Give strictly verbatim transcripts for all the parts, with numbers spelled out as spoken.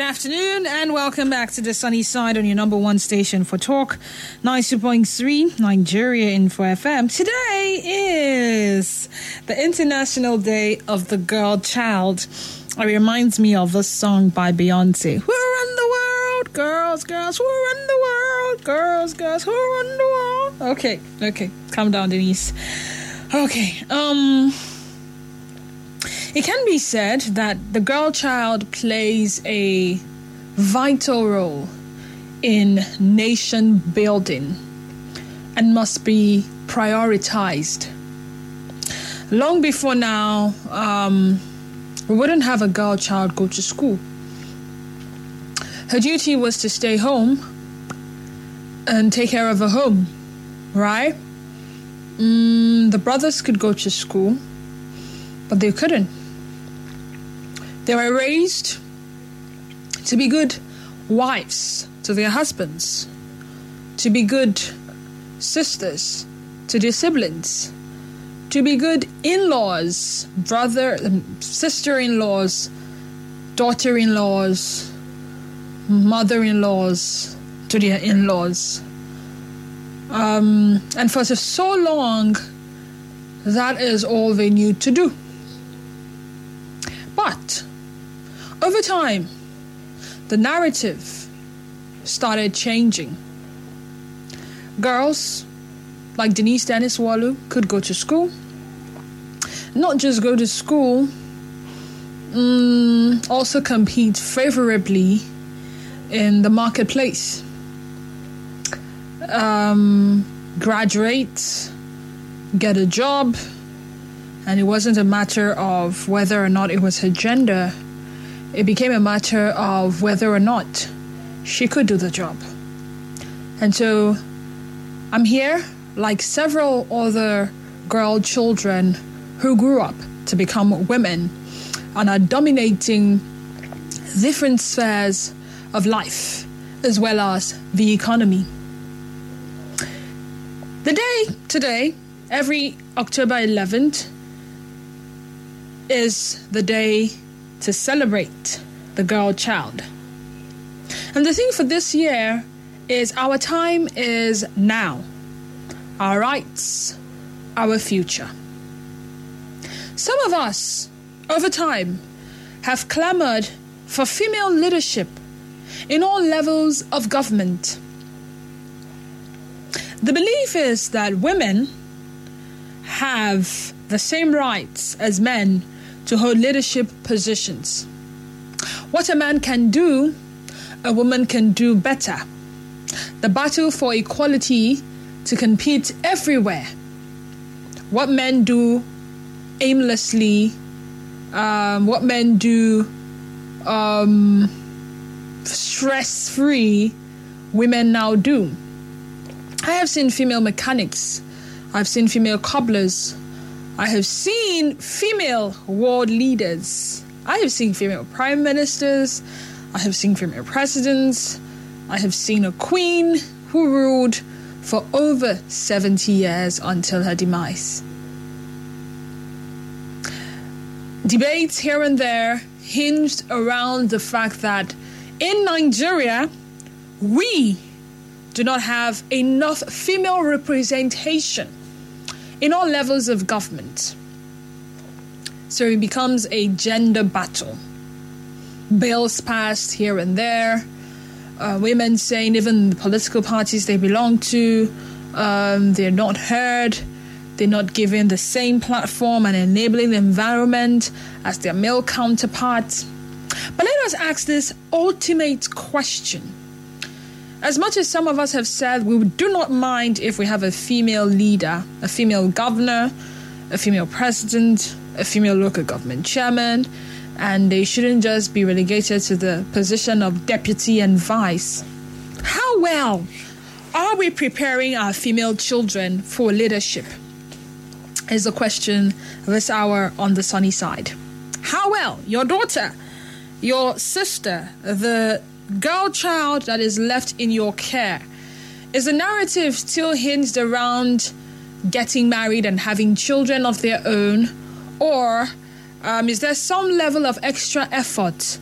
afternoon and welcome back to the sunny side on your number one station for talk, ninety-two point three Nigeria Info F M. Today is the International Day of the Girl Child. It reminds me of a song by Beyonce. Who run the world? Girls, girls, who run the world? Girls, girls, who run the world? Okay, okay, calm down, Denise. Okay, um... it can be said that the girl child plays a vital role in nation building and must be prioritized. Long before now, um, we wouldn't have a girl child go to school. Her duty was to stay home and take care of her home, right? Mm, the brothers could go to school, but they couldn't. They were raised to be good wives to their husbands, to be good sisters to their siblings, to be good in-laws, brother, sister-in-laws, daughter-in-laws, mother-in-laws to their in-laws. Um, and for so long, that is all they knew to do. But over time, the narrative started changing. Girls like Denise Dennis Walu could go to school. Not just go to school, um, also compete favorably in the marketplace. Um, graduate, get a job, and it wasn't a matter of whether or not it was her gender. It became a matter of whether or not she could do the job. And so I'm here, like several other girl children who grew up to become women and are dominating different spheres of life as well as the economy. The day today, every October eleventh, is the day to celebrate the girl child. And the thing for this year is our time is now. Our rights, our future. Some of us, over time, have clamored for female leadership in all levels of government. The belief is that women have the same rights as men to hold leadership positions. What a man can do, a woman can do better. The battle for equality to compete everywhere. What men do aimlessly, um, what men do um, stress-free, women now do. I have seen female mechanics. I've seen female cobblers. I have seen female world leaders. I have seen female prime ministers. I have seen female presidents. I have seen a queen who ruled for over seventy years until her demise. Debates here and there hinged around the fact that in Nigeria, we do not have enough female representation in all levels of government. So it becomes a gender battle. Bills passed here and there. Uh, women saying even the political parties they belong to, um, they're not heard. They're not given the same platform and enabling environment as their male counterparts. But let us ask this ultimate question. As much as some of us have said we do not mind if we have a female leader, a female governor, a female president, a female local government chairman, and they shouldn't just be relegated to the position of deputy and vice. How well are we preparing our female children for leadership? Is the question this hour on the sunny side. How well your daughter, your sister, the girl child that is left in your care, is the narrative still hinged around getting married and having children of their own, or um, is there some level of extra effort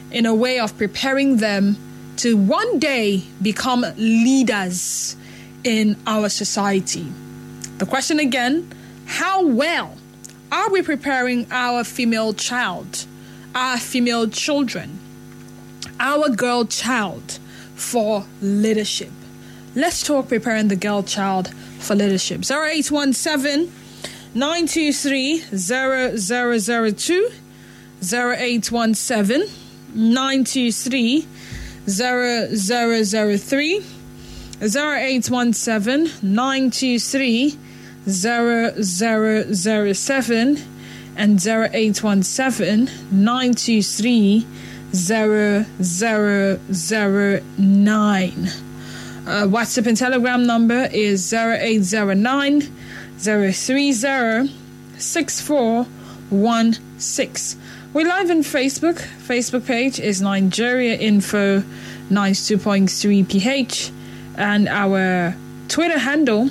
in a way of preparing them to one day become leaders in our society. The question again, how well are we preparing our female child, our female children, our girl child for leadership? Let's talk preparing the girl child for leadership. zero eight one seven, nine two three, zero zero zero two, zero eight one seven, nine two three, zero zero zero three, zero eight one seven, nine two three, zero zero zero seven, and zero eight one seven, nine two three, zero zero zero nine. Uh, WhatsApp and Telegram number is zero eight zero nine, zero three zero, six four one six. We're live on Facebook. Facebook page is Nigeria Info ninety-two point three P H, and our Twitter handle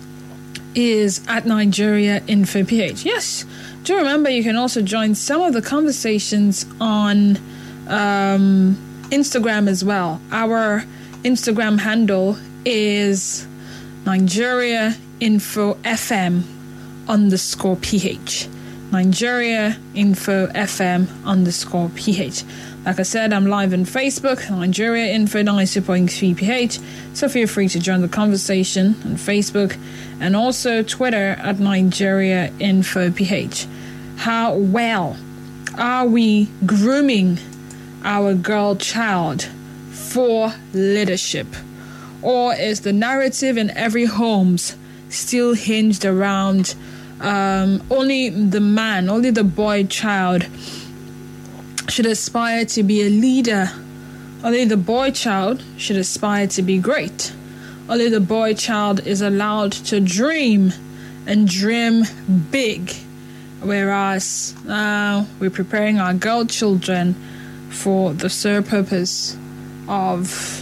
is at Nigeria Info P H. Yes, do remember you can also join some of the conversations on um, Instagram as well. Our Instagram handle is Nigeria Info F M underscore PH. Nigeria Info F M underscore PH. Like I said, I'm live on Facebook, Nigeria Info ninety point three P H. So feel free to join the conversation on Facebook and also Twitter at Nigeria Info P H. How well are we grooming our girl child for leadership? Or is the narrative in every homes still hinged around um, only the man, only the boy child should aspire to be a leader? Only the boy child should aspire to be great. Only the boy child is allowed to dream and dream big. Whereas now we're preparing our girl children for the sole purpose of,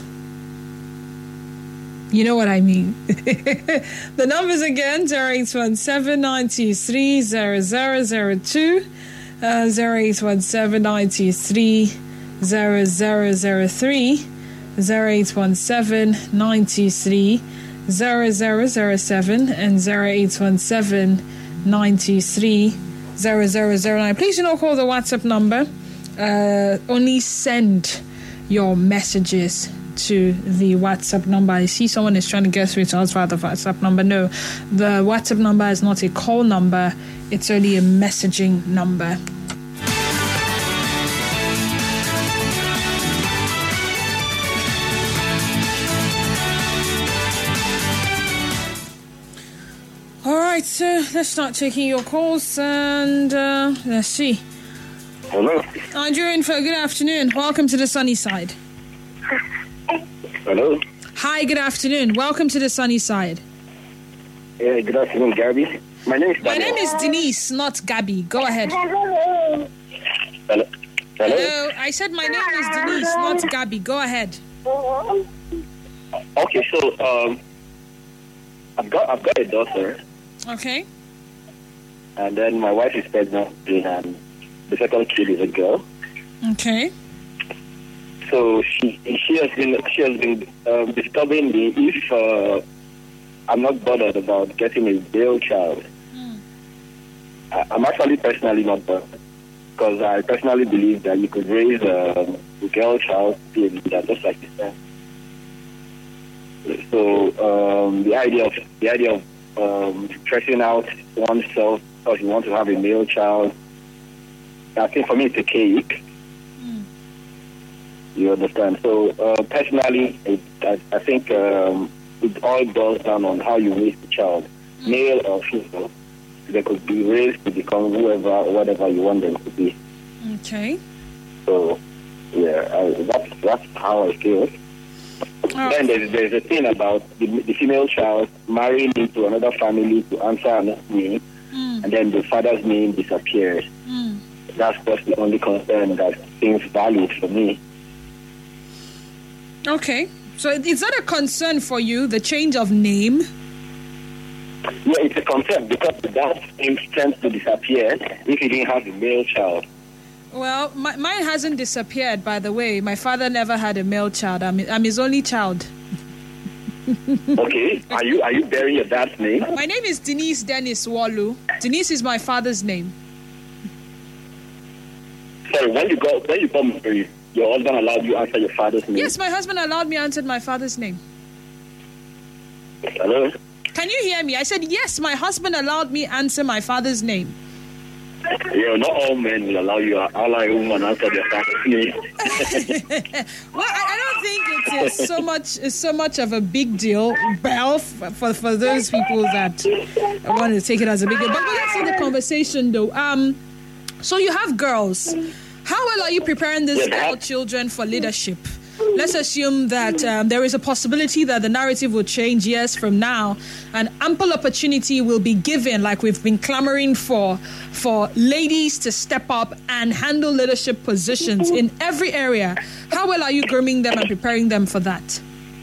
you know what I mean. The numbers again, zero eight one seven, nine two three, zero zero zero two, uh, zero eight one seven, nine two three, zero zero zero three, zero eight one seven, nine two three, zero zero zero seven, and zero eight one seven, nine two three, zero zero zero nine. Please do not call the WhatsApp number. Uh, only send your messages to the WhatsApp number. I see someone is trying to get through to us via the WhatsApp number. No, the WhatsApp number is not a call number. It's only a messaging number. All right, so let's start taking your calls and uh, let's see. Hello. Nigeria Info, good afternoon. Welcome to the sunny side. Hello. Hi, good afternoon. Welcome to the sunny side. Yeah, good afternoon, Gabby. My name is My name is Denise, not Gabby. Go ahead. Hello. Hello. Hello. I said my name is Denise, not Gabby. Go ahead. Okay, so um, I've got I've got a daughter. Okay. And then my wife is pregnant, and the second kid is a girl. Okay. So she she has been she has been um, disturbing me if uh, I'm not bothered about getting a male child. Mm. I, I'm actually personally not bothered because I personally believe that you could raise um, a girl child to be a leader, just like you said. So um, the idea of the idea of um, stressing out oneself because you want to have a male child, I think for me it's a cake. Mm. You understand? So uh, personally, it, I, I think um, it all boils down on how you raise the child, mm. male or female. They could be raised to become whoever or whatever you want them to be. Okay. So yeah, I, that's that's how I feel. Oh. Then there's, there's a thing about the, the female child marrying into another family to answer another name, mm. and then the father's name disappears. Mm. That's just the only concern that seems valid for me. Okay. So is that a concern for you, the change of name? Yeah, it's a concern because the dad's name tends to disappear if you didn't have a male child. Well, my, mine hasn't disappeared, by the way. My father never had a male child. I'm, I'm his only child. Okay. Are you are you bearing your dad's name? My name is Denise Dennis Walu. Denise is my father's name. Sorry, when you got when you got married, your husband allowed you answer your father's name? Yes, my husband allowed me answer my father's name. Hello? Can you hear me? I said, yes, my husband allowed me answer my father's name. Yeah, not all men will allow you allow a woman answer their father's name. Well, I, I don't think it is so much it's so much of a big deal, Belle, for for those people that want to take it as a big deal. But, but let's see the conversation, though. Um, so you have girls. How well are you preparing these girl children for leadership? Let's assume that um, there is a possibility that the narrative will change years from now, and ample opportunity will be given, like we've been clamoring for, for ladies to step up and handle leadership positions in every area. How well are you grooming them and preparing them for that?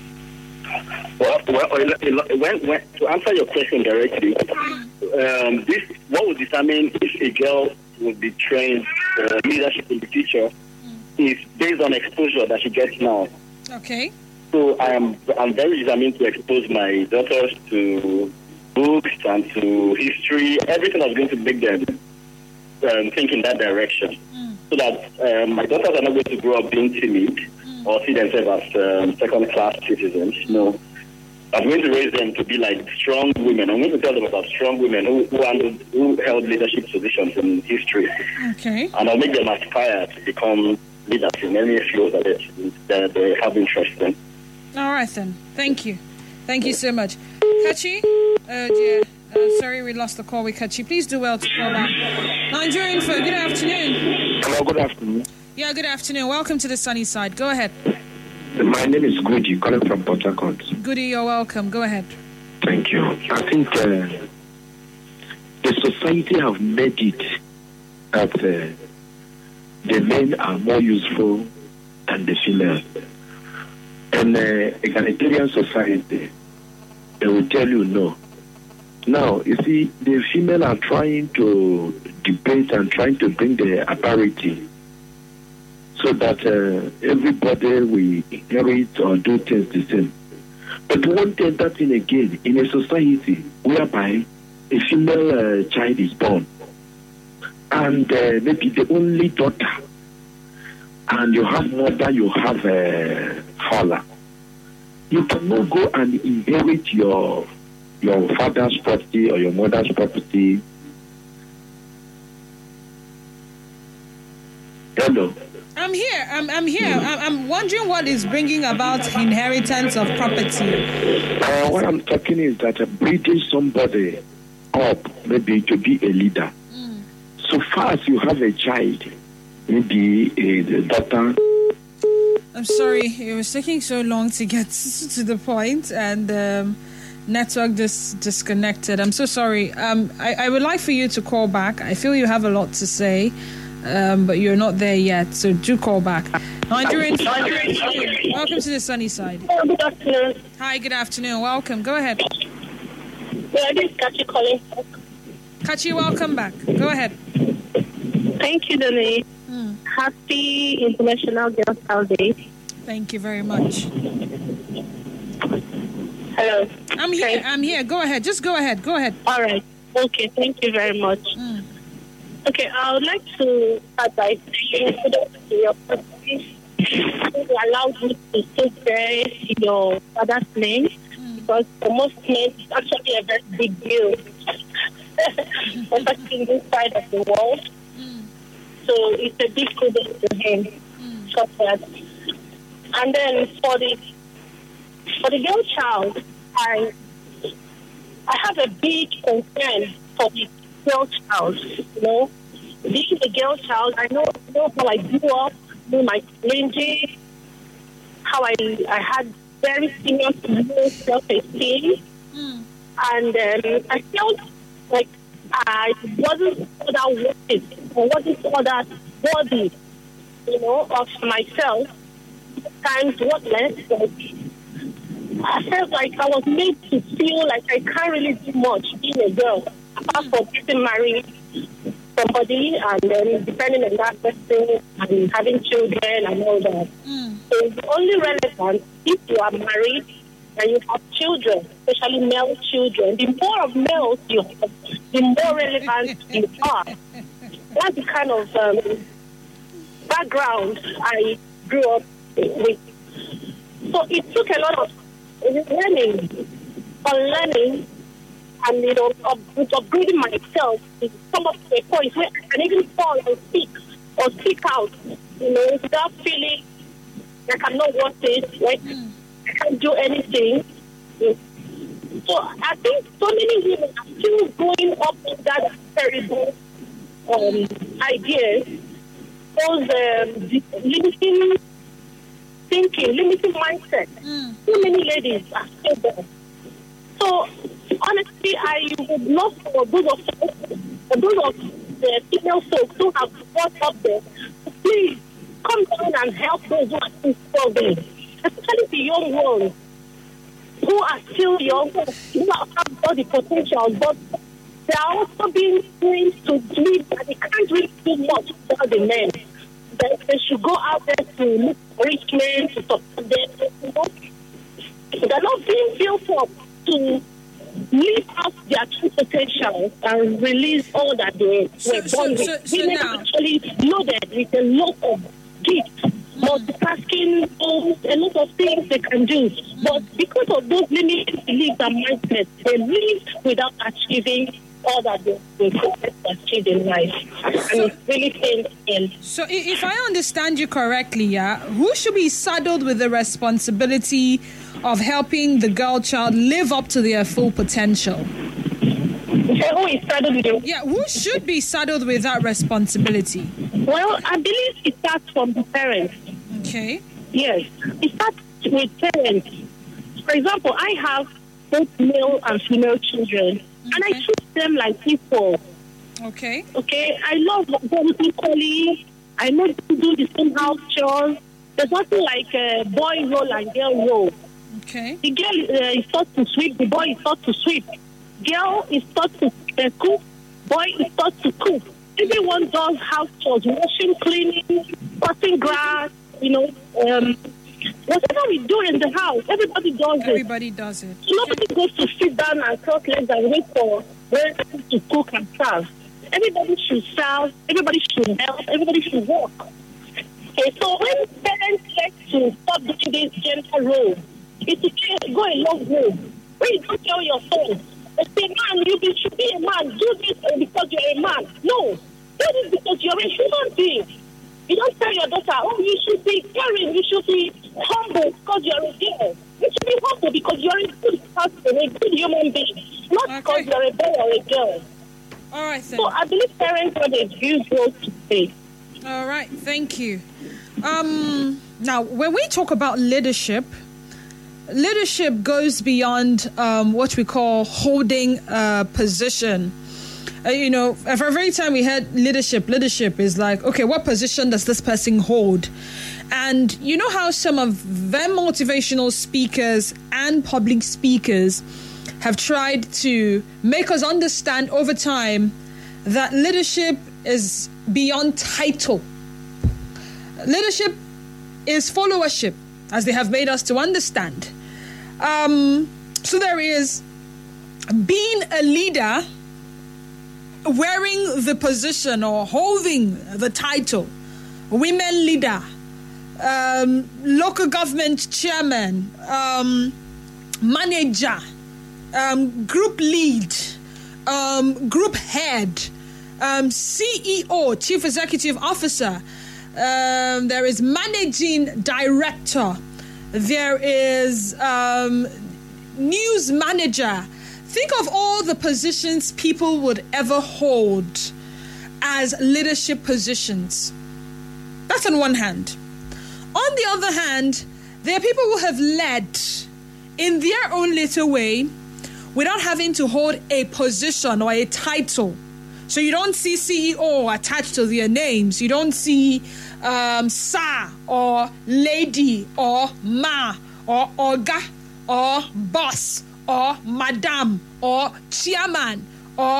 Well, well when, when, to answer your question directly, um, this what would determine if a girl will be trained for leadership in the future is based on exposure that she gets now. Okay. So I am I'm very determined to expose my daughters to books and to history, everything that's going to make them um, think in that direction. Mm. So that um, my daughters are not going to grow up being timid mm. or see themselves as um, second-class citizens. No. I'm going to raise them to be like strong women. I'm going to tell them about strong women who who, handled, who held leadership positions in history. Okay. And I'll make them aspire to become leaders in any field that they, that they have interest in. All right, then. Thank you. Thank you so much. Kachi? Uh, dear. Uh, sorry, we lost the call with Kachi. Please do well to call back. Nigerian for good afternoon. Hello, good afternoon. Yeah, good afternoon. Welcome to the sunny side. Go ahead. My name is Goody, calling from Port Harcourt. Goody, you're welcome. Go ahead. Thank you. I think uh, the society have made it that uh, the men are more useful than the female. And uh, egalitarian society, they will tell you no. Now, you see, the female are trying to debate and trying to bring the parity, so that uh, everybody will inherit or do things the same. But one thing that thing again, in a society whereby a female uh, child is born, and uh, maybe the only daughter, and you have mother, you have a uh, father, you cannot go and inherit your your father's property or your mother's property. Hello? I'm here. I'm, I'm here. I'm, I'm wondering what is bringing about inheritance of property. Uh, what I'm talking is that uh, bringing somebody up, maybe to be a leader. Mm. So far as you have a child, maybe a, a daughter. I'm sorry, it was taking so long to get to the point, and um, network just disconnected. I'm so sorry. Um, I, I would like for you to call back. I feel you have a lot to say. Um, but you're not there yet, so do call back. Nigerian, welcome to the sunny side. Oh, good afternoon. Hi, good afternoon. Welcome. Go ahead. Yeah, this is Kachi calling. Kachi, welcome back. Go ahead. Thank you, Denise. Hmm. Happy International Girls' Child Day. Thank you very much. Hello. I'm here. Okay. I'm here. Go ahead. Just go ahead. Go ahead. All right. Okay. Thank you very much. Hmm. Okay, I would like to start by saying kudos to your party who allowed you to take care of your father's name, mm. because for most men it's actually a very big deal, especially in this side of the world. Mm. So it's a big kudos to him. Mm. And then for the for the girl child, I I have a big concern for the girl child, you know. Being a girl child, I know, I know how I grew up, know my challenges, how I I had very serious low self-esteem, mm. and um, I felt like I wasn't all that worth it, or wasn't all that worthy, you know, of myself. Times worthless, but I felt like I was made to feel like I can't really do much being a girl, apart from getting married, somebody, and then depending on that person and having children and all that. Mm. So it's only relevant if you are married and you have children, especially male children. The more of males you have, the more relevant you are. That's the kind of um, background I grew up with. So it took a lot of learning, unlearning, and you know, up, upgrading myself to come up to a point where I can even fall and speak or speak out, you know, without feeling like I'm not worth it, like mm. I can't do anything. So I think so many women are still going up with that terrible um, ideas, those um, limiting thinking, limiting mindset. Mm. So many ladies are still there. So honestly, I would love for those of for those of the female folks who have brought up there, please come down and help those who are still struggling, especially the young ones who are still young, who have got the potential, but they are also being trained to live and they can't really do much without the men. They, they should go out there to look for rich men, to support them. You know? They're not being built up to live out their true potential and release all that they so, were born so, with. So, so Women now, are actually loaded with a lot of gifts, mm. multitasking, um, a lot of things they can do. Mm. But because of those limited beliefs and mindsets, they live without achieving all that they were supposed to achieve in life. And so, it's really painful. So if I understand you correctly, yeah, who should be saddled with the responsibility of helping the girl child live up to their full potential? Okay, who is saddled with it? Yeah, who should be saddled with that responsibility? Well, I believe it starts from the parents. Okay. Yes, it starts with parents. For example, I have both male and female children, okay. and I treat them like equal. Okay. Okay, I love them equally. I know to do the same house chores. There's nothing like a boy role and girl role. Okay. The girl uh, is taught to sweep, the boy is taught to sweep. Girl is taught to uh, cook, boy is taught to cook. Everyone does house chores, washing, cleaning, cutting grass, you know, um, whatever we do in the house, everybody does everybody it. Everybody does it. So nobody okay. goes to sit down and cross legs and wait for where to cook and serve. Everybody should serve, everybody should help, everybody should work. Okay, so when parents like to stop doing this gender role, it's to go a long way. When you don't tell your son, they say, man, you be, should be a man, do this because you're a man. No, do this because you're a human being. You don't tell your daughter, oh, you should be caring, you should be humble because you're a girl. You should be humble because you're a good person, a good human being, not okay. because you're a boy or a girl. All right, then. So I believe parents have a huge role to play. All right, thank you. Um, now, when we talk about leadership, leadership goes beyond um, what we call holding a position. Uh, you know, for every time we heard leadership, leadership is like, okay, what position does this person hold? And you know how some of them motivational speakers and public speakers have tried to make us understand over time that leadership is beyond title. Leadership is followership, as they have made us to understand. Um, so there is being a leader, wearing the position or holding the title, women leader, um, local government chairman, um, manager, um, group lead, um, group head, um, C E O, chief executive officer. Um, there is managing director. There is um, news manager. Think of all the positions people would ever hold as leadership positions. That's on one hand. On the other hand, there are people who have led in their own little way without having to hold a position or a title. So you don't see C E O attached to their names. You don't see um, sir or lady or ma or oga or boss or madam or chairman or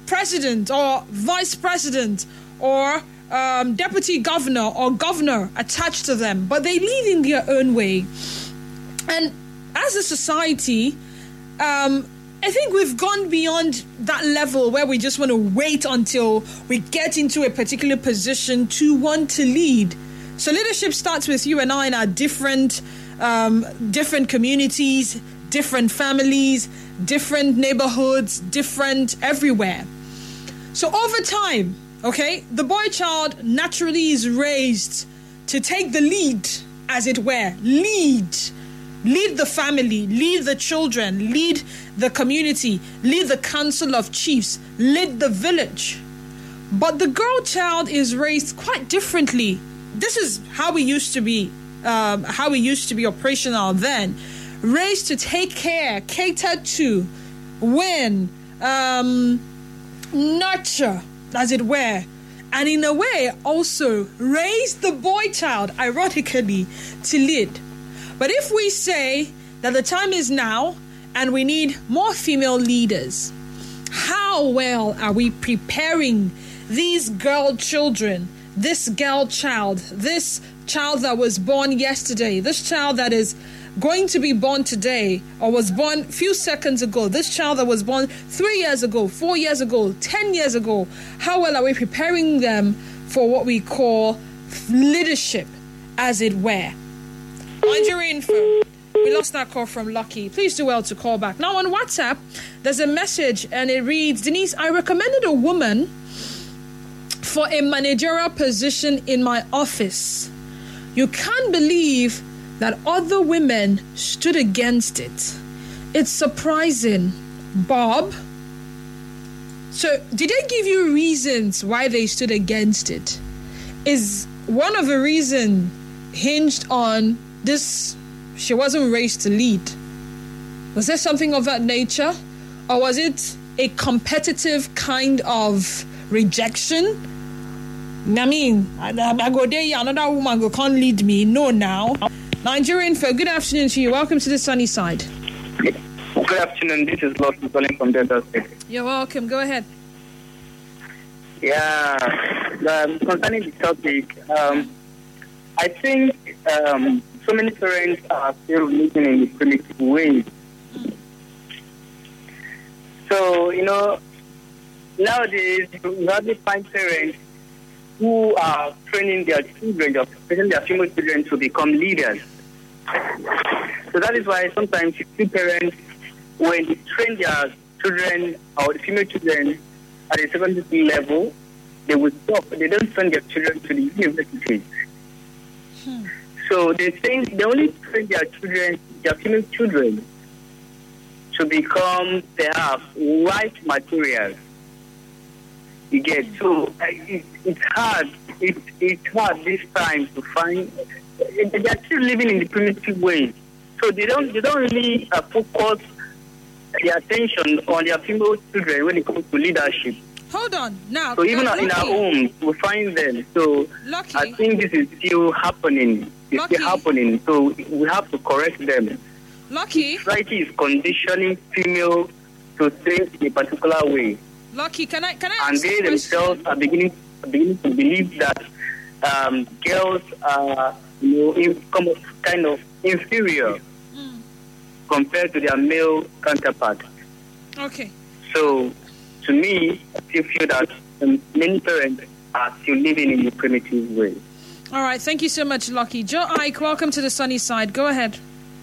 president or vice president or um, deputy governor or governor attached to them, but they lead in their own way. And as a society, um, I think we've gone beyond that level where we just want to wait until we get into a particular position to want to lead. So leadership starts with you and I in our different, um, different communities, different families, different neighborhoods, different everywhere. So over time, okay, the boy child naturally is raised to take the lead, as it were, lead. Lead the family, lead the children, lead the community, lead the council of chiefs, lead the village. But the girl child is raised quite differently. This is how we used to be, um, how we used to be operational then. Raised to take care, cater to, win, um, nurture, as it were. And in a way, also raise the boy child, ironically, to lead. But if we say that the time is now and we need more female leaders, how well are we preparing these girl children, this girl child, this child that was born yesterday, this child that is going to be born today or was born a few seconds ago, this child that was born three years ago, four years ago, ten years ago, how well are we preparing them for what we call leadership, as it were? Nigerian phone. We lost that call from Lucky. Please do well to call back. Now on WhatsApp, there's a message and it reads, Denise, I recommended a woman for a managerial position in my office. You can't believe that other women stood against it. It's surprising. Bob? So did they give you reasons why they stood against it? Is one of the reasons hinged on this, she wasn't raised to lead? Was there something of that nature? Or was it a competitive kind of rejection? I mean, I, I go there, another woman go can't lead me. No, now. Nigerian folk, good afternoon to you. Welcome to the sunny side. Good afternoon. This is Lord calling from Delta State. You're welcome. Go ahead. Yeah. Um, concerning the topic, um, I think um, so many parents are still living in the primitive way. So, you know, nowadays you hardly find parents who are training their children, especially their female children, to become leaders. So that is why sometimes you see parents, when they train their children or the female children at a secondary level, they will stop. They don't send their children to the universities. Hmm. So they think they only train their children, their female children, to become perhaps white materials. You get so it, it's hard. It, it's hard this time to find. They are still living in the primitive way, so they don't they don't really uh, focus their attention on their female children when it comes to leadership. Hold on now. So even now, in our homes, we find them. So Lucky. I think this is still happening. It's Lucky. still happening. So we have to correct them. Lucky. Society is conditioning female to think in a particular way. Lucky, can I can I and ask they a themselves question? are beginning beginning to believe that um, girls are, you know, in, kind of inferior mm. compared to their male counterparts. Okay. So, to me, I still feel that um, many parents are still living in a primitive way. All right, thank you so much, Lucky. Joe Ike, welcome to the sunny side. Go ahead.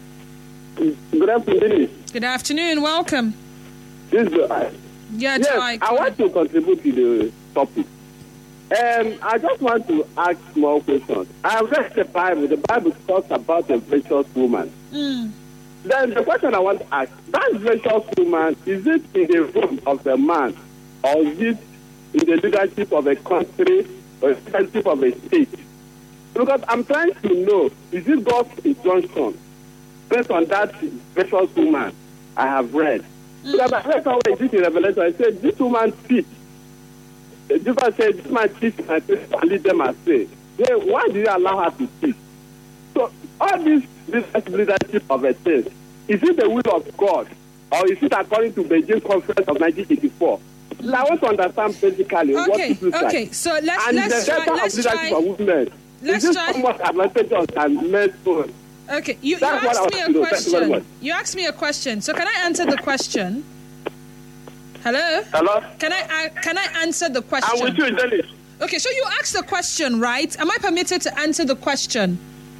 Good afternoon. Good afternoon. Welcome. This is Joe Ike. Yeah, yes, Joe Ike. I want to contribute to the topic. Um, I just want to ask small questions. I have read the Bible. The Bible talks about a virtuous woman. Mm. Then the question I want to ask, that virtuous woman, is it in the room of the man, or is it in the leadership of a country or leadership of a state? Because I'm trying to know, is it God's injunction based on that virtuous woman I have read? Mm. Because I read somewhere in Revelation, I said, this woman speaks. Jesus said, this man teach my people and lead them astray. Then why do you allow her to teach? So all this leadership of a state, is it the will of God, or is it according to Beijing Conference of nineteen eighty-four? I want to understand basically what Okay, it looks okay. like. So let's And let's the try. data Let's of leadership try. for women. let's is try- this somewhat advantageous and men's own? Okay, you, you That's what I asked want me to a know. Thank you very question. much. You asked me a question. So can I answer the question? Hello? Hello? Can I uh, can I answer the I'm question? with you, Dennis. Okay, so you asked the question, right? Am I permitted to answer the question?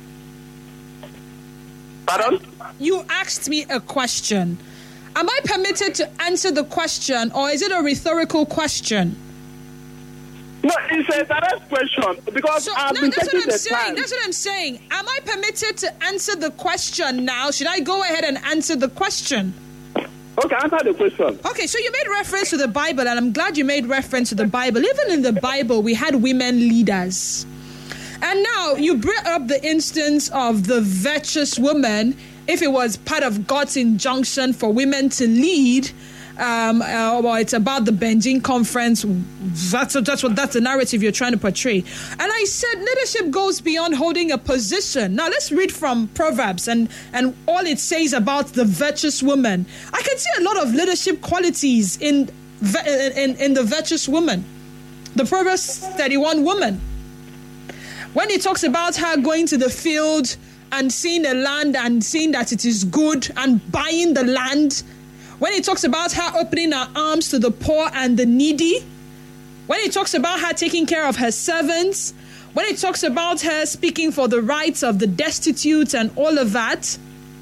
Pardon? You asked me a question. Am I permitted to answer the question, or is it a rhetorical question? No, it's a direct question because So, I've no, been that's taking what I'm the saying. time. That's what I'm saying. Am I permitted to answer the question now? Should I go ahead and answer the question? Okay, answer the question. Okay, so you made reference to the Bible, and I'm glad you made reference to the Bible. Even in the Bible, we had women leaders. And now you brought up the instance of the virtuous woman, if it was part of God's injunction for women to lead. Um, uh, well, it's about the Beijing conference. That's, that's what that's the narrative you're trying to portray. And I said leadership goes beyond holding a position. Now let's read from Proverbs and and all it says about the virtuous woman. I can see a lot of leadership qualities in in, in the virtuous woman, the Proverbs thirty-one woman. When it talks about her going to the field and seeing the land and seeing that it is good and buying the land. When it talks about her opening her arms to the poor and the needy, when it talks about her taking care of her servants, when it talks about her speaking for the rights of the destitute and all of that.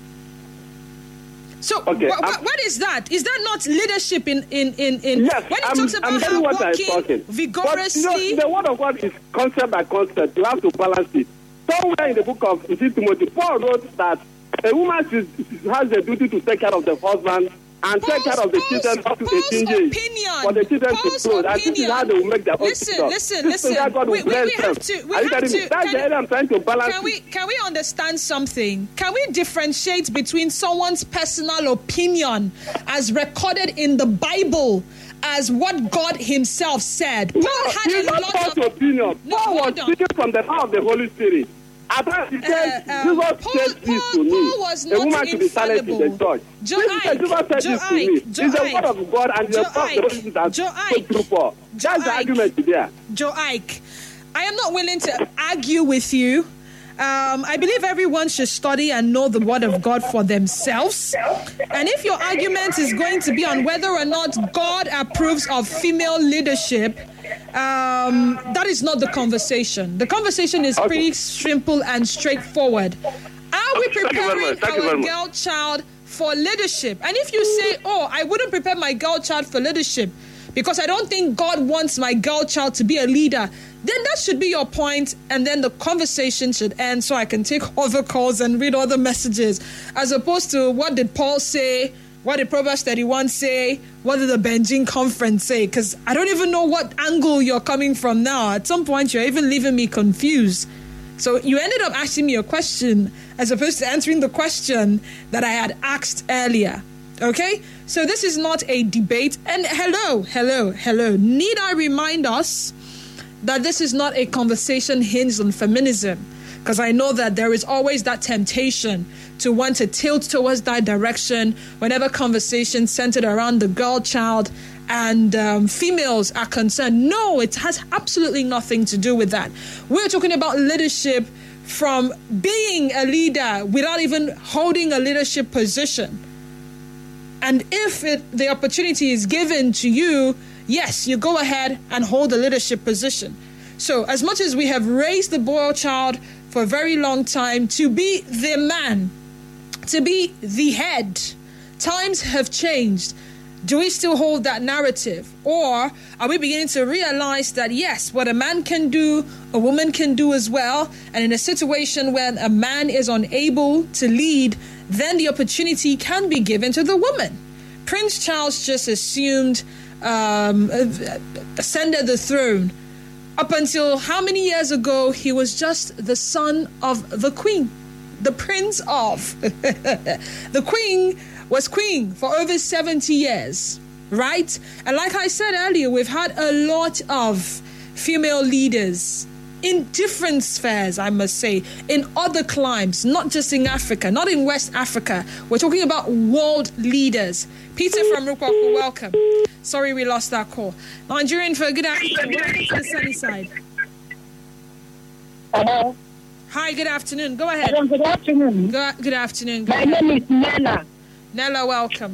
So Okay, wh- wh- what is that? Is that not leadership in in in, in Yes, when it I'm, talks I'm about getting her what I'm walking talking. vigorously? But, you know, the word of God is concept by concept. You have to balance it. Somewhere in the book of Timothy, Paul wrote that a woman is, has a duty to take care of the husband and take care of the Paul's- children up to Paul's eighteen years. opinion. For the children Paul's to grow. And this is opinion. how they will make their own Listen, freedom. listen, This is listen. how God will We- we- bless we have them. to- we Are you have getting me? to- That's can- the area I'm trying to balance Can we it. can we understand something? Can we differentiate between someone's personal opinion as recorded in the Bible as what God Himself said? No, Paul had it's a not lot Paul's of opinion. No, Paul hold was on. speaking from the power of the Holy Spirit. I thought he said, Uh, um, Jesus Paul- said this Paul- to me. Paul was A not woman should be silent in the infallible. church. Joe Jesus said, Ike, Jesus said Joe this to me. Ike, It's Joe the Ike, word of God and Joe the power of the Holy Spirit that Joe spoke Ike, through Paul. Joe That's the Ike. argument there. Joe Ike, I am not willing to argue with you. Um, I believe everyone should study and know the Word of God for themselves. And if your argument is going to be on whether or not God approves of female leadership, um, that is not the conversation. The conversation is Okay. pretty simple and straightforward. Are we Thank you very preparing much. Thank you our very much. girl child for leadership? And if you say, oh, I wouldn't prepare my girl child for leadership because I don't think God wants my girl child to be a leader, then that should be your point, and then the conversation should end so I can take other calls and read other messages, as opposed to what did Paul say, what did Proverbs thirty-one say, what did the Beijing conference say, because I don't even know what angle you're coming from now. At some point, you're even leaving me confused. So you ended up asking me a question as opposed to answering the question that I had asked earlier. Okay? So this is not a debate. And hello, hello, hello. Need I remind us that this is not a conversation hinged on feminism? Because I know that there is always that temptation to want to tilt towards that direction whenever conversation centered around the girl child and um, females are concerned. No, it has absolutely nothing to do with that. We're talking about leadership from being a leader without even holding a leadership position. And if it, the opportunity is given to you, yes, you go ahead and hold a leadership position. So as much as we have raised the boy child for a very long time to be the man, to be the head, times have changed. Do we still hold that narrative? Or are we beginning to realize that, yes, what a man can do, a woman can do as well? And in a situation where a man is unable to lead, then the opportunity can be given to the woman. Prince Charles just assumed, um, ascended the throne. Up until how many years ago, he was just the son of the queen, the prince of. The queen was queen for over seventy years, right? And like I said earlier, we've had a lot of female leaders in different spheres, I must say, in other climes, not just in Africa, not in West Africa. We're talking about world leaders. Peter from Rukwaku, welcome. Sorry, we lost that call. Nigerian for good afternoon. Welcome to the sunny side. Hello. Hi, good afternoon. Go ahead. Hello, good afternoon. Go, good afternoon. Go My ahead. name is Nella. Nella, welcome.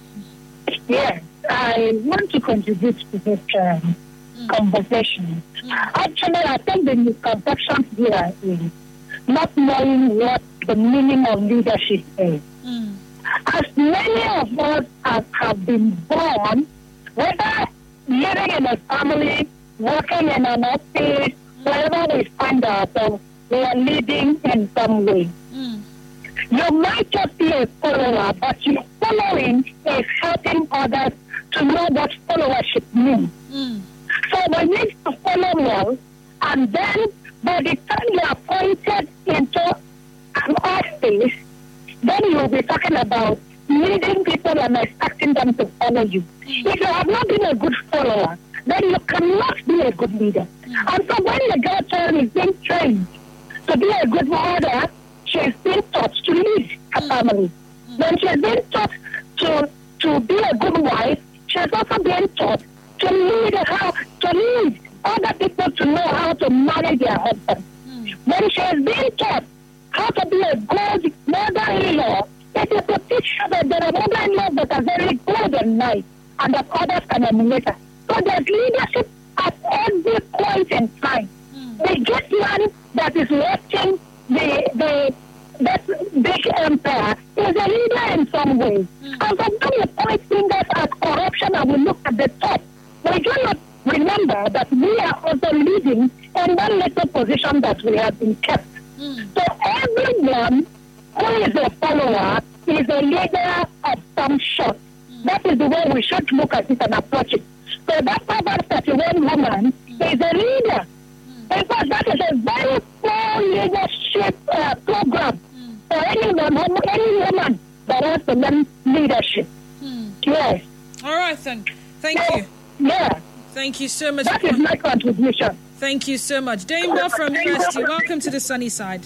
Yes, I want to contribute to this um, Mm. conversation. Mm. Actually, I think the misconception here is not knowing what the meaning of leadership is. Mm. As many of us have, have been born, whether living in a family, working in an office, wherever we find ourselves, we are leading in some way. Mm. You might just be a follower, but your following is helping others to know what followership means. Mm. So we need to follow well, and then by the time you are appointed into an office, then you'll be talking about leading people and expecting them to follow you. Mm. If you have not been a good follower, then you cannot be a good leader. Mm. And so when the girl child is being trained to be a good mother, she's been taught to lead her Mm. family. Mm. When she's been taught to to be a good wife, she's also been taught to lead how to lead other people to know how to manage their husband. Mm. When she's been taught how to be a good mother-in-law, it is to teach her that there are mother-in-laws that are very good and nice, and that others can emulate her. So there's leadership at every point in time. Mm. The great man that is watching the the that big empire is a leader in some way. Mm. And so when we point fingers at corruption and we look at the top, we do not remember that we are also leading in one little position that we have been kept. Mm. So everyone who is a follower is a leader of some sort. Mm. That is the way we should look at it and approach it. So that Proverbs thirty-one woman Mm. is a leader. Mm. In fact, that is a very full leadership uh, program Mm. for anyone, any woman that wants to learn leadership. Mm. Yes. All right, then. Thank So, you. yeah, Thank you so much. that is my contribution. Thank you so much. Daimba from University, welcome to the sunny side.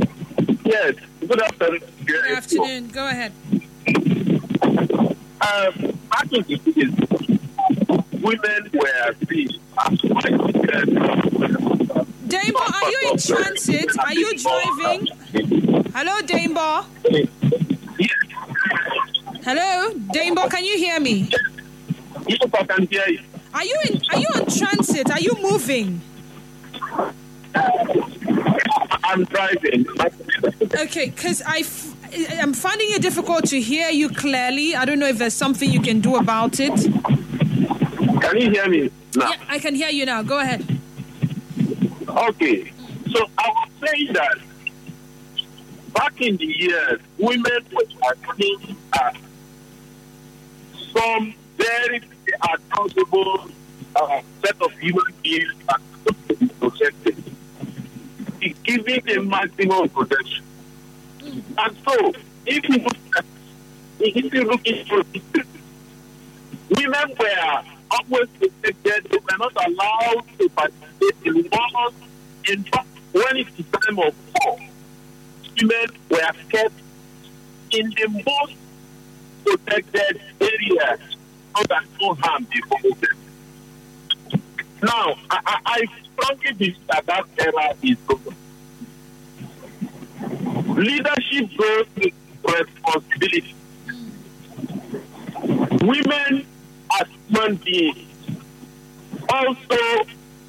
Yes, good afternoon. Good afternoon. Go ahead. Um, I think it is women were free. Daimba, are you in transit? Are you driving? Hello, Daimba. Yes, Hello, Daimba, can you hear me? yes, I can hear you. Are you in? Are you on transit? Are you moving? I'm driving. Okay, because I f- I'm finding it difficult to hear you clearly. I don't know if there's something you can do about it. Can you hear me now? Yeah, I can hear you now. Go ahead. Okay. So I was saying that back in the years, women were seen as some very accountable uh, set of human beings that could be protected, giving them maximum protection. Mm. And so, if you look at, if you look into it, women were always protected. They were not allowed to participate in wars. In fact, when it's the time of war, women were kept in the most protected areas so that no harm befall them. Now, I, I, I strongly believe that that era is over. Leadership goes with responsibility. Women as human beings also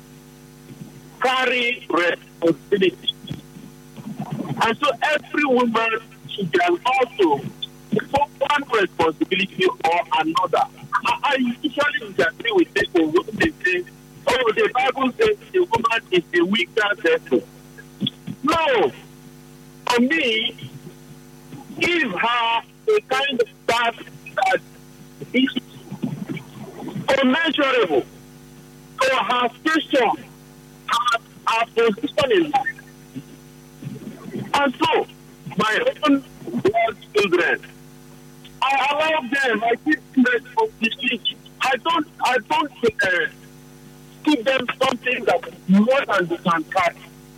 carry responsibility. And so every woman should be allowed to take one responsibility or another. I, I usually disagree with people when they say, oh, the Bible says the woman is the weaker vessel. No. For me, give her a kind of task that is commensurable to her station, her, her position in life. And so, my own children, I allow them, I give them responsibility. I don't, I don't uh, give them something that is more than they can carry.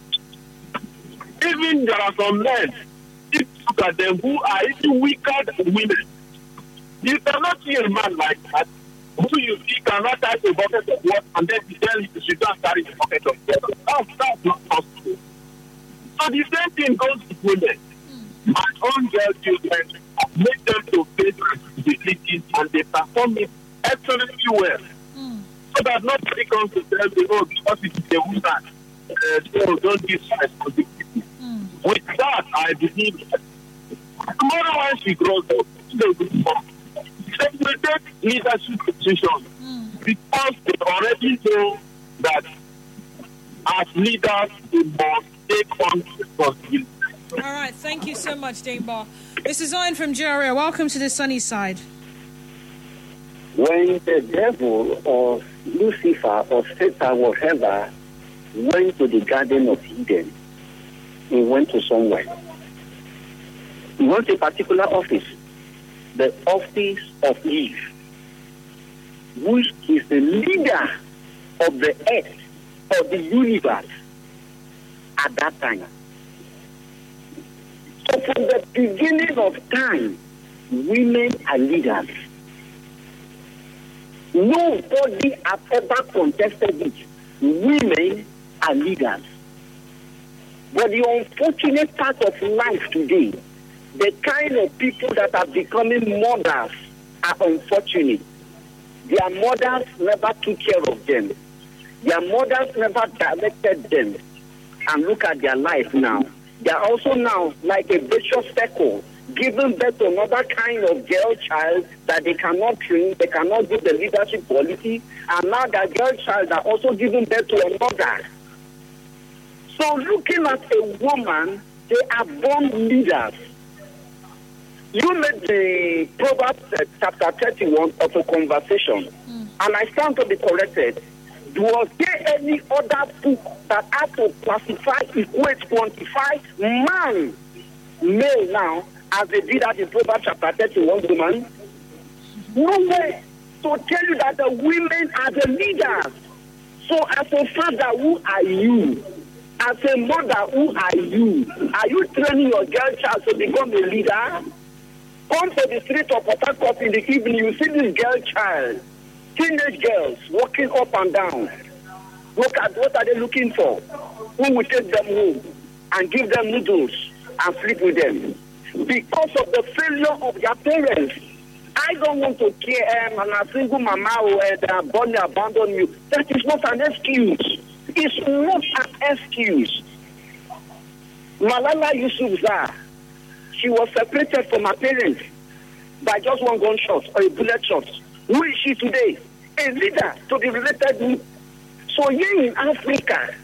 Even there are some men, if you look at them, who are even weaker than women. You cannot see a man like that who you see cannot carry a bucket of water and then you tell him you should go and carry a bucket of water. That's, that's not possible. So the same thing goes with women. My own girl children, make them to face responsibilities and they perform it excellently well. Mm. So that nobody comes to tell me, oh, because it is a woman, uh, so don't give responsibility. Mm. With that, I believe that tomorrow when she grows up, she will take leadership positions mm. because they already know that as leaders, they must take on responsibility. All right, thank you so much, Demba. This is Owen from Nigeria. Welcome to the sunny side. When the devil or Lucifer or Satan, whatever, went to the Garden of Eden, he went to somewhere. He went to a particular office, the office of Eve, which is the leader of the earth, of the universe at that time. So from the beginning of time, women are leaders. Nobody has ever contested it. Women are leaders. But the unfortunate part of life today, the kind of people that are becoming mothers are unfortunate. Their mothers never took care of them. Their mothers never directed them. And look at their life now. They are also now like a vicious circle, giving birth to another kind of girl child that they cannot train, they cannot give the leadership quality, and now that girl child are also giving birth to another. So looking at a woman, they are born leaders. You made the Proverbs uh, chapter thirty-one of a conversation, mm. and I stand to be corrected. Was there any other book that had to classify, equate, quantify man, male now, as they did that in Proverbs chapter thirty-one, woman? No way. To tell you that the women are the leaders. So as a father, who are you? As a mother, who are you? Are you training your girl child to become a leader? Come to the street of Port Harcourt in the evening, you see this girl child. Teenage girls walking up and down. Look at what are they looking for? Who will take them home and give them noodles and sleep with them? Because of the failure of their parents. I don't want to care um, and a single mama who uh, born abandon you. That is not an excuse. It's not an excuse. Malala Yousafzai, she was separated from her parents by just one gunshot or a bullet shot. Who is she today? A leader to the related group. So here in Africa,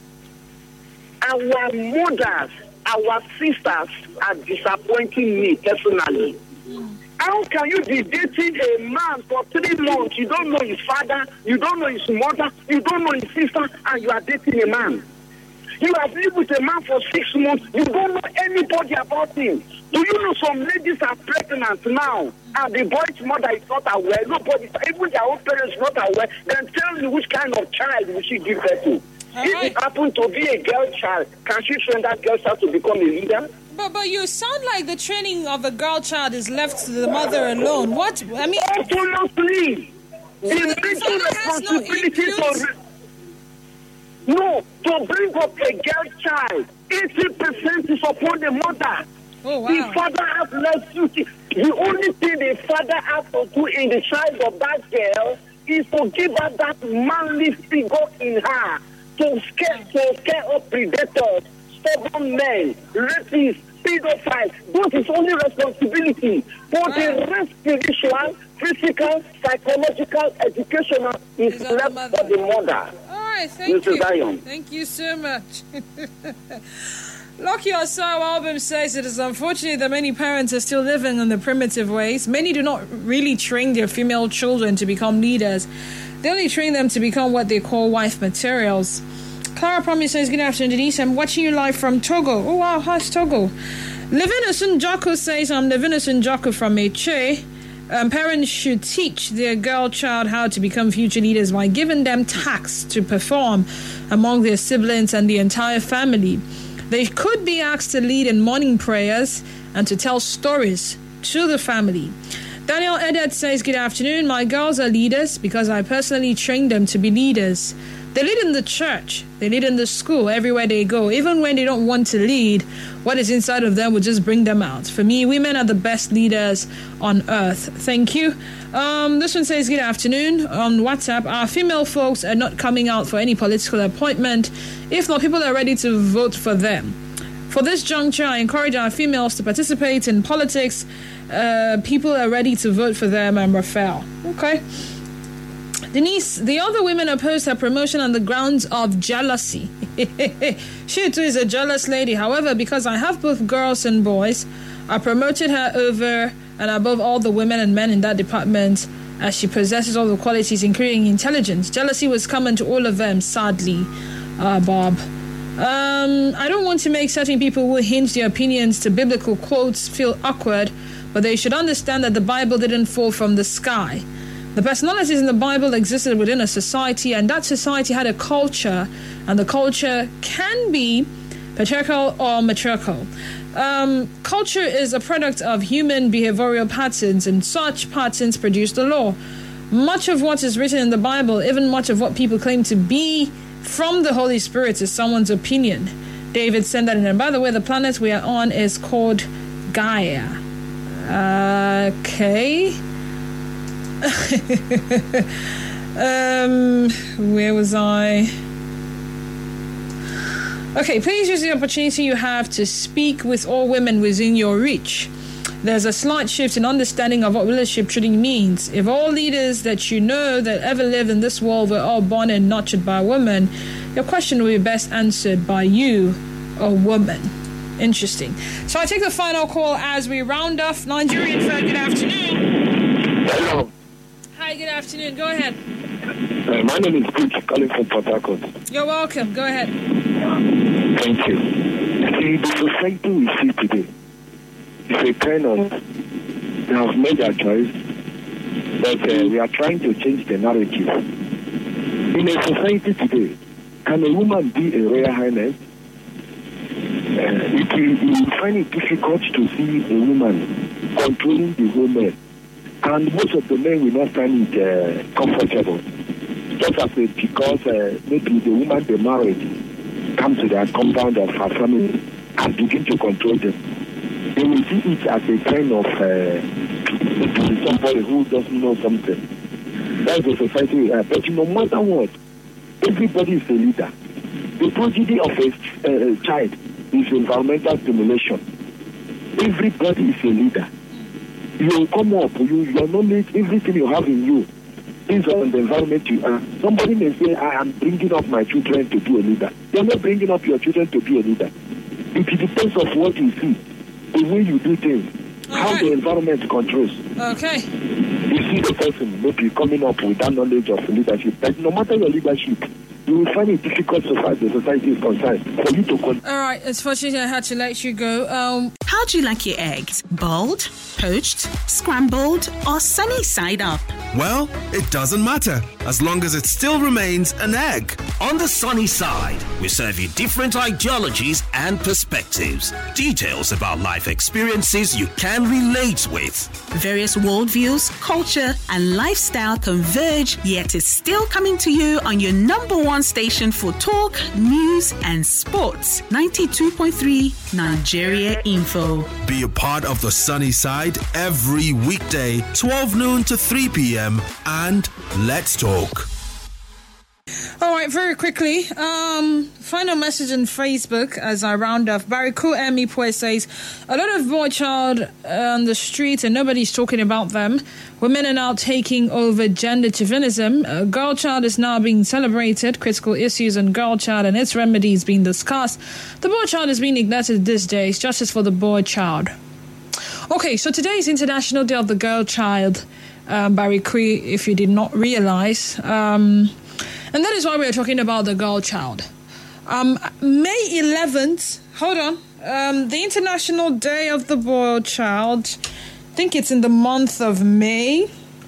our mothers, our sisters are disappointing me personally. Mm. How can you be dating a man for three months? You don't know his father, you don't know his mother, you don't know his sister, and you are dating a man. You have lived with a man for six months, you don't know anybody about him. Do you know some ladies are pregnant now, and the boy's mother is not aware? Nobody, even their own parents not aware. Then tell me which kind of child will she give birth to? All if right. It happened to be a girl child, can she train that girl child to become a leader? But but you sound like the training of a girl child is left to the mother alone. What I mean? Autonomously, so the big responsibility for no to bring up a girl child. Eighty percent is upon the mother. Oh, wow. The father has less duty. The only thing the father has to do in the child of that girl is to give her that manly figure in her to scare, to scare up predators, stubborn men, rapists, pedophiles. That is only responsibility. For wow. the rest, spiritual, physical, psychological, educational is, is left the for the mother. All right, thank Mister you. Zion. Thank you so much. Lucky Osao album says it is unfortunate that many parents are still living in the primitive ways. Many do not really train their female children to become leaders. They only train them to become what they call wife materials. Clara Promise says, good afternoon, Denise. I'm watching you live from Togo. Oh, wow, how's Togo? Levinus Joko says, I'm Levinus Joko from Eche. Um, parents should teach their girl child how to become future leaders by giving them tasks to perform among their siblings and the entire family. They could be asked to lead in morning prayers and to tell stories to the family. Daniel Edet says, good afternoon. My girls are leaders because I personally trained them to be leaders. They lead in the church. They lead in the school, everywhere they go. Even when they don't want to lead, what is inside of them will just bring them out. For me, women are the best leaders on earth. Thank you. Um, this one says, good afternoon. On WhatsApp, our female folks are not coming out for any political appointment. If not, people are ready to vote for them. For this juncture, I encourage our females to participate in politics. Uh, people are ready to vote for them and Raphael. Okay. Denise, the other women opposed her promotion on the grounds of jealousy. She too is a jealous lady. However, because I have both girls and boys, I promoted her over and above all the women and men in that department, as she possesses all the qualities, including intelligence. Jealousy was common to all of them, sadly, uh, Bob. Um, I don't want to make certain people who hinge their opinions to biblical quotes feel awkward, but they should understand that the Bible didn't fall from the sky. The personalities in the Bible existed within a society, and that society had a culture, and the culture can be patriarchal or matriarchal. Um, culture is a product of human behavioral patterns, and such patterns produce the law. Much of what is written in the Bible, even much of what people claim to be from the Holy Spirit, is someone's opinion. David said that in. And by the way, the planet we are on is called Gaia. Uh, okay. um, where was I? Okay, please use the opportunity you have to speak with all women within your reach. There's a slight shift in understanding of what leadership truly means. If all leaders that you know that ever lived in this world were all born and nurtured by a woman, your question will be best answered by you, a woman. Interesting. So I take the final call as we round off. Nigerian Fair, good afternoon. Hello. Hi, good afternoon. Go ahead. Uh, my name is Pete, calling from Port Harcourt. You're welcome. Go ahead. Thank you. See, the society we see today is a kind of, they have made their choice, but uh, we are trying to change the narrative. In a society today, can a woman be a royal highness? Uh, it will, you will find it difficult to see a woman controlling the women. And most of the men will not find it uh, comfortable. Just as it, because uh, maybe the woman they married comes to their compound of her family and begin to control them. They will see it as a kind of uh, somebody who doesn't know something. That's the society we have. But no matter what, everybody is a leader. The prodigy of a uh, child is environmental stimulation. Everybody is a leader. You come up, you, your knowledge, everything you have in you is on the environment you are. Somebody may say, I am bringing up my children to be a leader. You're not bringing up your children to be a leader. It depends on what you see, the way you do things, okay. How the environment controls. Okay. You see the person maybe coming up with that knowledge of leadership, but no matter your leadership, you will find it difficult so far as the society is concerned for you to con- All right, unfortunately I had to let you go. Um, How do you like your eggs? Boiled, poached, scrambled, or sunny side up? Well, it doesn't matter as long as it still remains an egg. On the Sunny Side, we serve you different ideologies and perspectives. Details about life experiences you can relate with. Various worldviews, culture, and lifestyle converge, yet it's still coming to you on your number one station for talk, news, and sports. ninety-two point three Nigeria Info. Be a part of the Sunny Side every weekday, twelve noon to three p.m. and let's talk. All right, very quickly, um, final message on Facebook as I round off. Bariku Emi Poe says, a lot of boy child on the street and nobody's talking about them. Women are now taking over gender chauvinism. Uh, girl child is now being celebrated. Critical issues on girl child and its remedies being discussed. The boy child is being neglected these days. Justice for the boy child. Okay, so today is International Day of the Girl Child, um, Bariku, if you did not realize. Um... And that is why we're talking about the girl child. Um, May eleventh, hold on, um, the International Day of the Boy Child, I think it's in the month of May.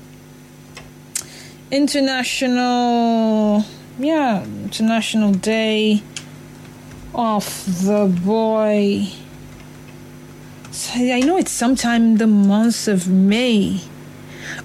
International, yeah, International Day of the Boy. So I know it's sometime in the month of May.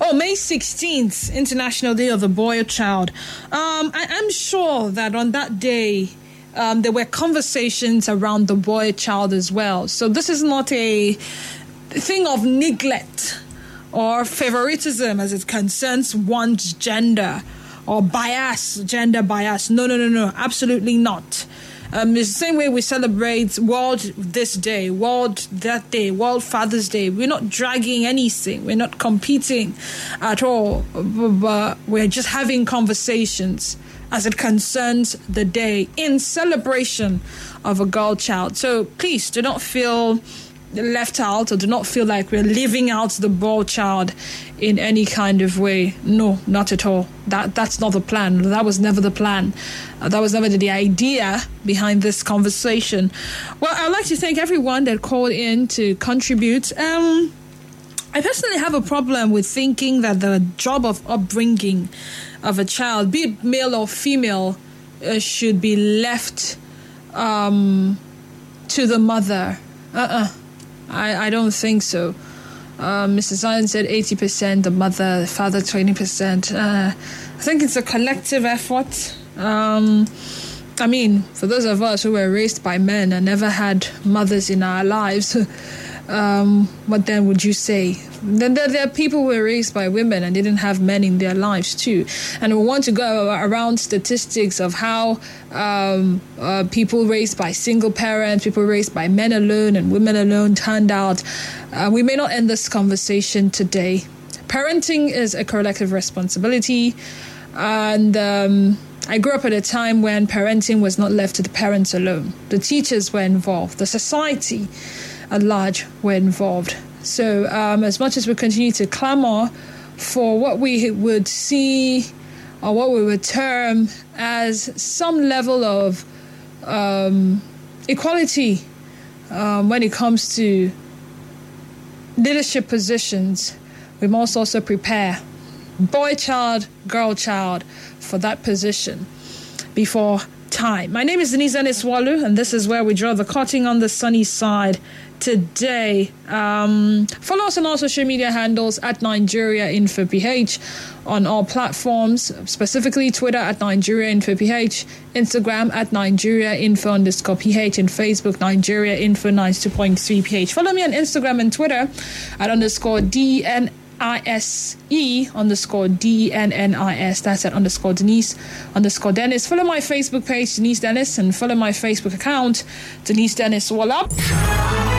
Oh, May sixteenth, International Day of the Boy Child. Um, I am sure that on that day, um, there were conversations around the boy child as well. So this is not a thing of neglect or favoritism as it concerns one's gender or bias, gender bias. No, no, no, no, absolutely not. Um, it's the same way we celebrate World this day, World that day, World Father's Day. We're not dragging anything. We're not competing at all. But we're just having conversations as it concerns the day in celebration of a girl child. So please do not feel left out or do not feel like we're leaving out the boy child in any kind of way. No, not at all. That that's not the plan. That was never the plan. Uh, that was never the, the idea behind this conversation. Well, I'd like to thank everyone that called in to contribute. Um, I personally have a problem with thinking that the job of upbringing of a child, be it male or female, uh, should be left um, to the mother. Uh-uh. I, I don't think so. Uh, Missus Zion said eighty percent, the mother, the father twenty percent. Uh, I think it's a collective effort. Um, I mean, for those of us who were raised by men and never had mothers in our lives, um, what then would you say? Then there, there are people who were raised by women and didn't have men in their lives too. And we want to go around statistics of how um, uh, people raised by single parents, people raised by men alone and women alone turned out. Uh, we may not end this conversation today. Parenting is a collective responsibility. And um, I grew up at a time when parenting was not left to the parents alone. The teachers were involved. The society at large were involved. So um, as much as we continue to clamor for what we would see or what we would term as some level of um, equality um, when it comes to leadership positions, we must also prepare boy child, girl child for that position before time. My name is Denise Dennis-Walu, and this is where we draw the curtain on the sunny side today. Um, follow us on all social media handles at Nigeria Info P H on all platforms, specifically Twitter at Nigeria Info P H, Instagram at Nigeria Info underscore P H, and Facebook Nigeria Info ninety-two point three P H. Follow me on Instagram and Twitter at underscore D N I S E underscore D E N N I S. That's at underscore Denise underscore Dennis. Follow my Facebook page, Denise Dennis, and follow my Facebook account, Denise Dennis Wallop.